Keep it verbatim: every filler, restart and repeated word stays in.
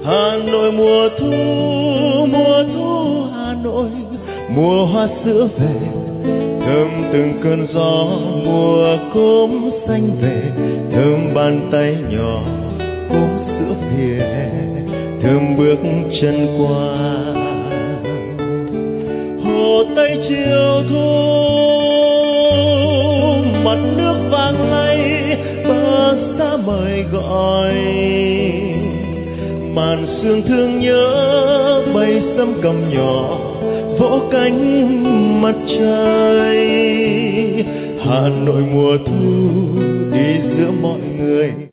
Hà Nội mùa thu, mùa thu Hà Nội, mùa hoa sữa về, thơm từng cơn gió mùa cốm xanh về, thơm bàn tay nhỏ cốm sữa phía, thơm bước chân qua hồ Tây chiều thu, mặt nước vàng lay, bờ xa mời gọi, màn sương thương nhớ bay sấm cầm nhỏ vỗ cánh mặt trời. Hà Nội mùa thu đi giữa mọi người.